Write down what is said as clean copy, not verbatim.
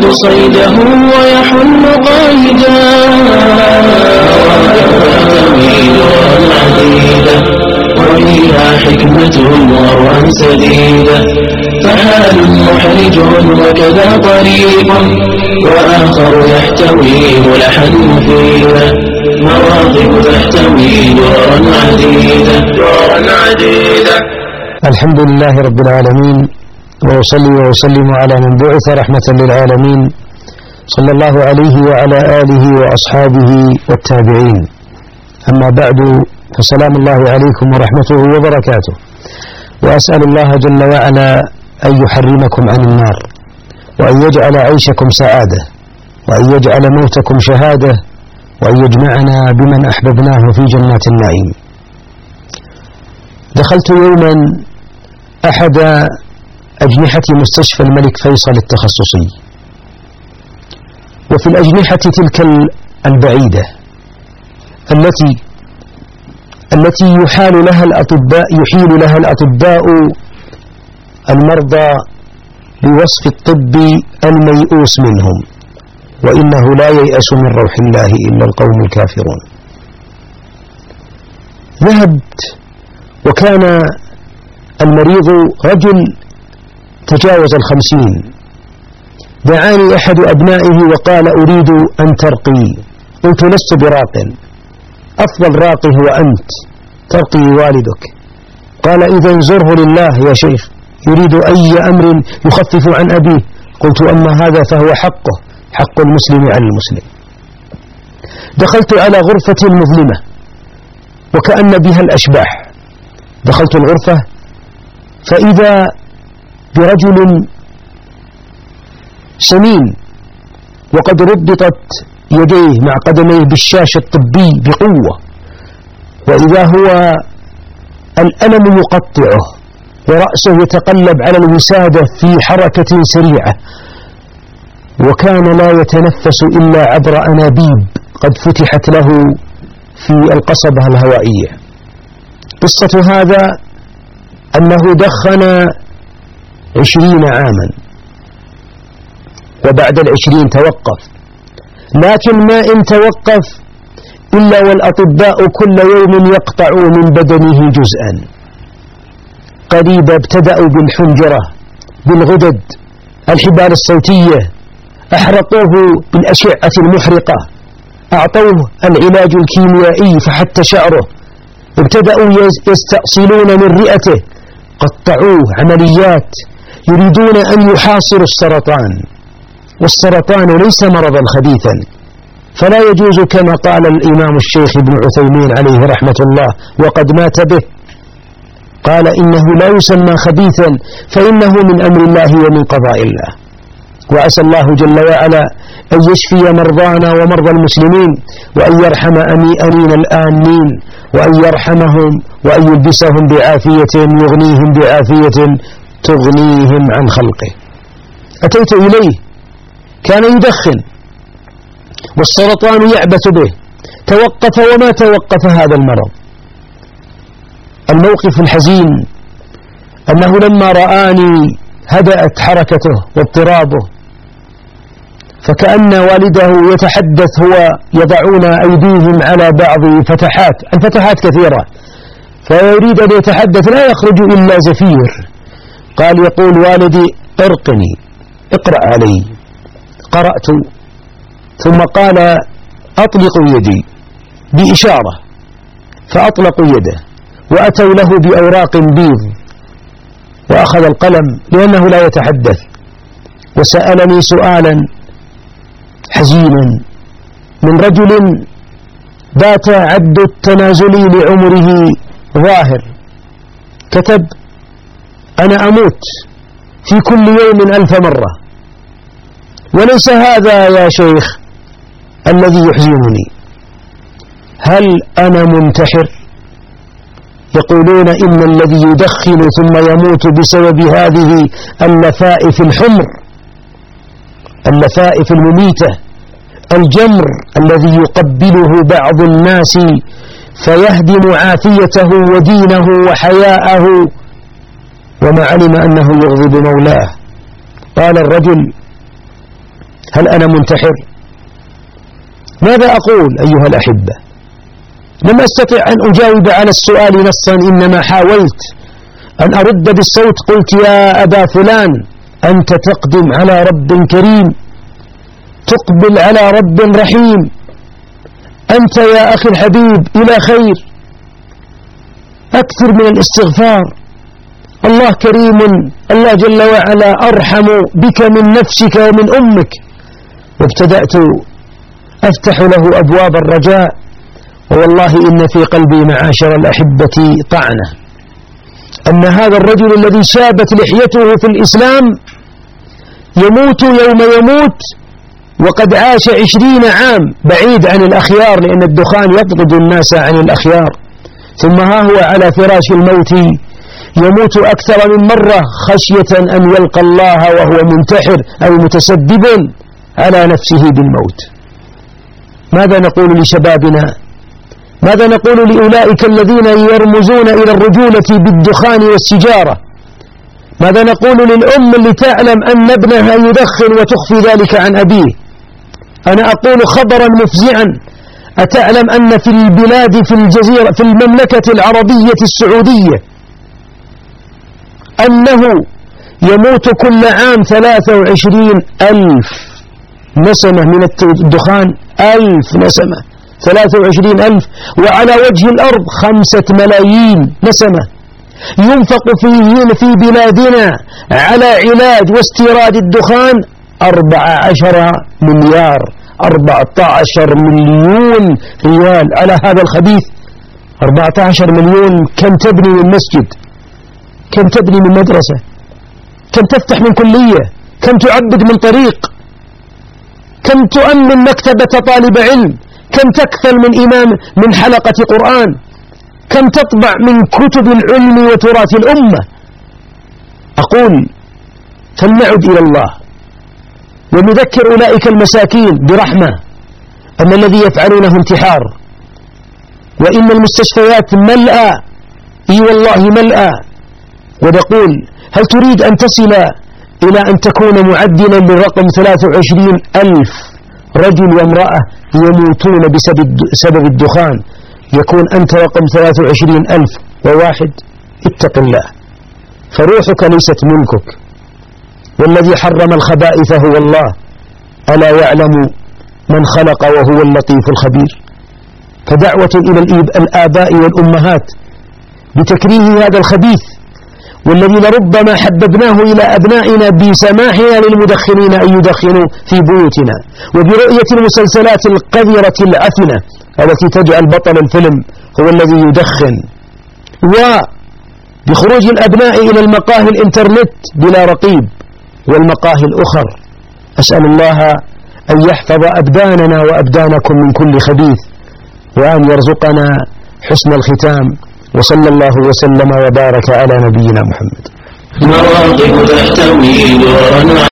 صيده ويحل قائدا تميل عديدة وفيها حكمة وروى سديدة فحال محرج وكذا طريق وآخر يحتوي ملحا مفيدا مواقف تحتوي دررا عديدة. الحمد لله رب العالمين، وأصلي وأسلم على من بعث رحمة للعالمين صلى الله عليه وعلى آله وأصحابه والتابعين. أما بعد، فسلام الله عليكم ورحمته وبركاته، وأسأل الله جل وعلا أن يحرمكم عن النار، وأن يجعل عيشكم سعادة، وأن يجعل موتكم شهادة، وأن يجمعنا بمن أحببناه في جنات النعيم. دخلت يوما أحد أجنحة مستشفى الملك فيصل التخصصي، وفي الأجنحة تلك البعيدة التي يحيل لها الأطباء المرضى بوصف الطب الميؤوس منهم، وإنه لا ييأس من روح الله إلا القوم الكافرون. ذهبت، وكان المريض رجل تجاوز 50. دعاني أحد أبنائه وقال: أريد أن ترقي. قلت: لست براق، أفضل راقي هو أنت، ترقي والدك. قال: إذا زره لله يا شيخ، يريد أي أمر يخفف عن أبيه. قلت: أما هذا فهو حقه، حق المسلم على المسلم. دخلت على غرفة مظلمة وكأن بها الأشباح. دخلت الغرفة فإذا برجل سمين، وقد ربطت يديه مع قدميه بالشاش الطبي بقوة، وإذا هو الألم يقطعه، ورأسه يتقلب على الوسادة في حركة سريعة، وكان لا يتنفس إلا عبر أنابيب قد فتحت له في القصبة الهوائية. قصة هذا أنه دخن 20 عاما، وبعد 20 توقف، لكن ما إن توقف إلا والأطباء كل يوم يقطعوا من بدنه جزءا. قريبا ابتدأوا بالحنجرة، بالغدد، الحبال الصوتية، أحرقوه بالأشعة المحرقة، أعطوه العلاج الكيميائي فحتى شعره، ابتدأوا يستأصلون من رئته، قطعوه عمليات، يريدون أن يحاصروا السرطان، والسرطان ليس مرضا خبيثا، فلا يجوز كما قال الإمام الشيخ ابن عثيمين عليه رحمة الله وقد مات به، قال: إنه لا يسمى خبيثا فإنه من أمر الله ومن قضاء الله. وأسأل الله جل وعلا أن يشفي مرضانا ومرضى المسلمين، وأن يرحم أمين الآمين، وأن يرحمهم، وأن يلبسهم بعافية يغنيهم بعافية تغنيهم عن خلقه. أتيت إليه، كان يدخن والسرطان يعبث به، توقف وما توقف هذا المرض. الموقف الحزين أنه لما رآني هدأت حركته واضطرابه، فكأن والده يتحدث، هو يضعون أيديهم على بعض الفتحات كثيرة، فيريد أن يتحدث لا يخرج إلا زفير. قال: يقول والدي: ارقني، اقرأ علي. قرأت، ثم قال: أطلقوا يدي بإشارة، فأطلقوا يده، وأتوا له بأوراق بيض، وأخذ القلم لأنه لا يتحدث، وسألني سؤالا حزينا من رجل بات عد التنازلي لعمره ظاهر. كتب: أنا أموت في كل يوم 1000 مرة، وليس هذا يا شيخ الذي يحزنني. هل أنا منتحر؟ يقولون إن الذي يدخن ثم يموت بسبب هذه اللفائف الحمر، اللفائف المميتة، الجمر الذي يقبله بعض الناس فيهدم عافيته ودينه وحياءه، وما علم أنه يغضب مولاه. قال الرجل: هل أنا منتحر؟ ماذا أقول أيها الأحبة؟ لم أستطع أن أجاوب على السؤال نصا، إنما حاولت أن أرد بالصوت. قلت يا أبا فلان، أنت تقدم على رب كريم، تقبل على رب رحيم، أنت يا أخي الحبيب إلى خير، أكثر من الاستغفار. الله كريم، الله جل وعلا أرحم بك من نفسك ومن أمك. وابتدأت أفتح له أبواب الرجاء، والله إن في قلبي معاشر الأحبة طعنة، أن هذا الرجل الذي شابت لحيته في الإسلام يموت يوم يموت وقد عاش 20 عام بعيد عن الأخيار، لأن الدخان يطرد الناس عن الأخيار، ثم ها هو على فراش الموت يموت أكثر من مرة خشية أن يلقى الله وهو منتحر أو متسبب على نفسه بالموت. ماذا نقول لشبابنا؟ ماذا نقول لأولئك الذين يرمزون إلى الرجولة بالدخان والسجارة؟ ماذا نقول للأم اللي تعلم أن ابنها يدخن وتخفي ذلك عن أبيه؟ أنا أقول خبرا مفزعا، أتعلم أن في البلاد في الجزيرة في المملكة العربية السعودية أنه يموت كل عام 23,000 نسمة من الدخان، 1000 نسمة، 23,000، وعلى وجه الأرض 5 ملايين نسمة ينفق في بلادنا على علاج واستيراد الدخان 14 مليار، 14 مليون ريال على هذا الخبيث. 14 مليون، كم تبني من مسجد، كم تبني من مدرسة، كم تفتح من كلية، كم تعبد من طريق، كم تؤمن مكتبة طالب علم، كم تكفل من إمام من حلقة قرآن، كم تطبع من كتب العلم وتراث الأمة. أقول فلنعد إلى الله ونذكر أولئك المساكين برحمة أن الذي يفعلونه انتحار، وإن المستشفيات ملأى، إي والله ملأى. ونقول هل تريد أن تصل إلى أن تكون معدلا للرقم 23,000 رجل وامرأة يموتون بسبب الدخان، يكون أنت رقم 23,001؟ اتق الله، فروحك ليست ملكك، والذي حرم الخبائث هو الله، ألا يعلم من خلق وهو اللطيف الخبير. فدعوة إلى الآباء والأمهات بتكريه هذا الخبيث، والذي لربما حببناه إلى أبنائنا بسماحنا للمدخنين أن يدخنوا في بيوتنا، وبرؤية المسلسلات القذرة العفنة التي تجعل بطل الفيلم هو الذي يدخن، وبخروج الأبناء إلى المقاهي الإنترنت بلا رقيب والمقاهي الأخر. أسأل الله أن يحفظ أبداننا وأبدانكم من كل خبيث، وأن يرزقنا حسن الختام، وصلى الله وسلم وبارك على نبينا محمد. مواقف تحتوي دورا